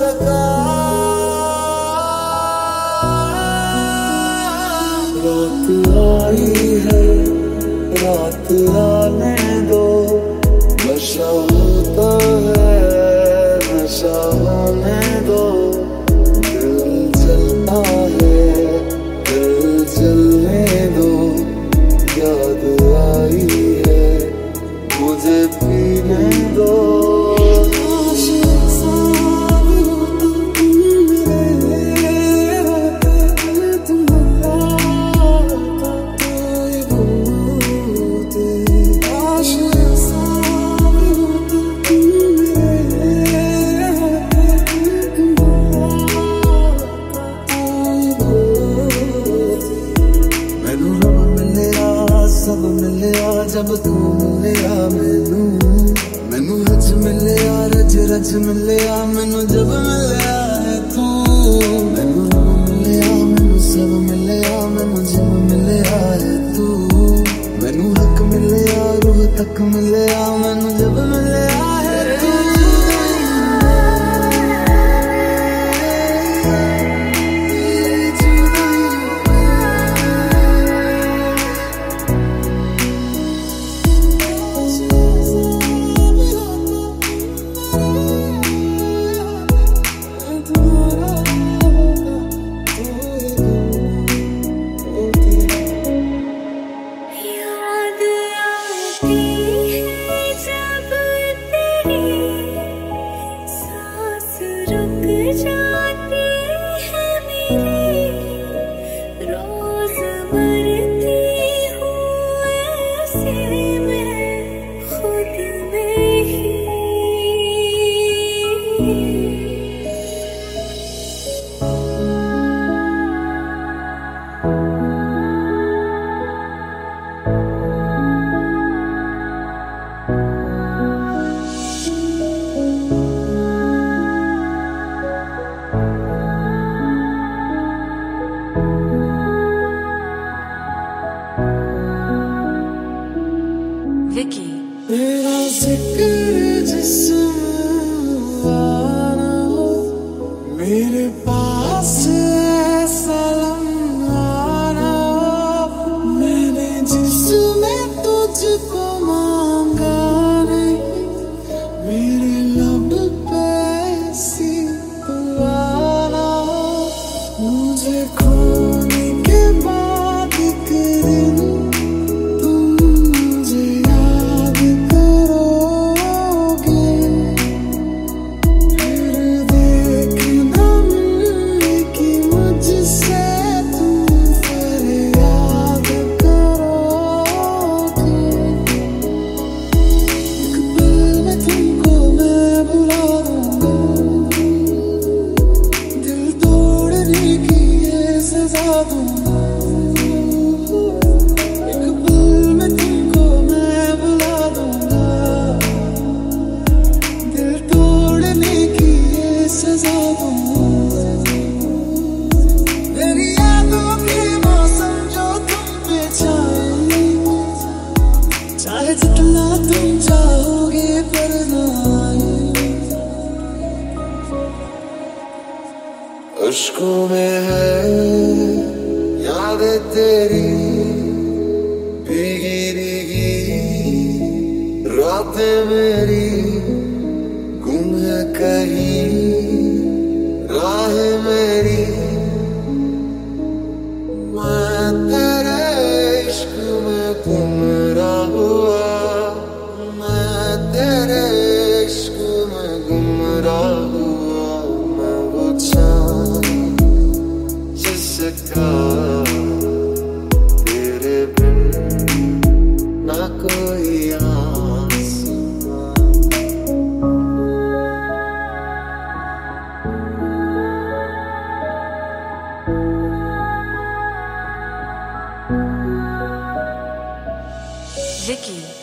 सका। रात आई है, रात आने दो, नशा होता है, नशा होने दो। दिल जलता है, दिल जलने दो। याद आई है, मुझे पीने दो। सब मिलिया जब तू मिलिया मैनू रज मिलिया, रज रज मिलिया मैनू जब मिलिया है तू। मैनू मिलिया, मैनू सब मिलिया, मैनू जब मिलिया है तू। मैनू हक मिलिया, रूह तक मिलिया, मैनू जब मिलिया है तू। Vicky. तेरा जिक्र जिस्म आना हो, मेरे पास ऐसा लम्हा ना हो। मैंने जिसमें तुझको मांगा नहीं, मेरे लब पे ऐसी दुआ ना हो। मुझे खोने के बाद एक दिन जितना तुम चाहोगे पर ना अश्कों में है यादें तेरी, भीगी भीगी रातें मेरी। गुम है कहीं राह मेरी, मैं तेरे इश्क में गुमराह हुआ। तेरे इश्क में गुमराह हुआ, मैं वो चाँद जिसका तेरे बिन ना कोई आसमां। Vicky.